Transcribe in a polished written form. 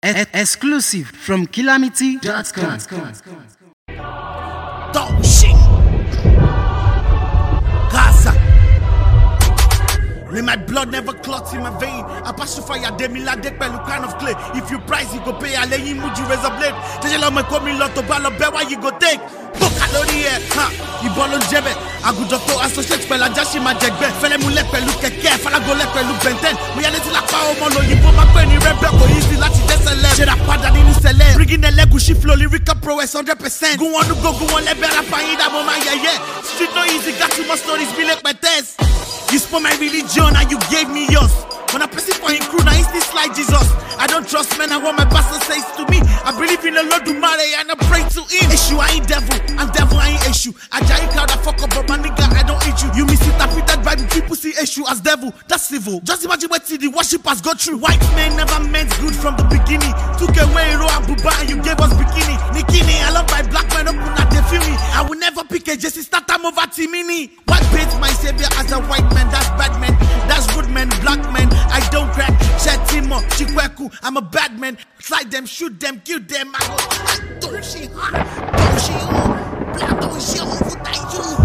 Exclusive from Calamity.com. Dog shit. Gaza. May my blood never clots in my vein. I pass you fire, Demila Dekpelu kind of clay. If you price, you go pay. I lay you muji razor blade. Tell me come in lot of ball bear. Why you go take? Book calorie, ha. You ball on jebe. I go doctor associate pela jashi ma jegbe. Fele mu le pelu keke. Fala go le pelu benten. Me yale ti la pa o mo lo yibo ma pe ni rebel ko easy lati desele. Shera pada ninu sele. Bringing the leg she flow lyrical prowess 100%. Go on le better find that mama yeah. Street no easy. Got too much stories. Be like my test. You spoke my religion and you gave me yours. When I press it for him crew, now it's this like Jesus. I don't trust men, I want my pastor says to me. I believe in the Lord Dumare and I pray to him. Issue, I ain't devil, and devil, I ain't issue. I giant crowd, I fuck up, but my nigga, I don't eat you. You misinterpreted by the people see issue as devil. That's civil. Just imagine what the worshippers go through. White men never meant good from the beginning. Took away Ro and Buba and you gave us bikini. Nikini, I love my black men, open at they feel me. I will never pick a Jesse start time over Timini. White paints my savior as a white man, that's bad man. That's good men, black men. I don't crack, Chetimo, Chikweku, I'm a bad man. Slide them, shoot them, kill them. I go, don't she, black don't she,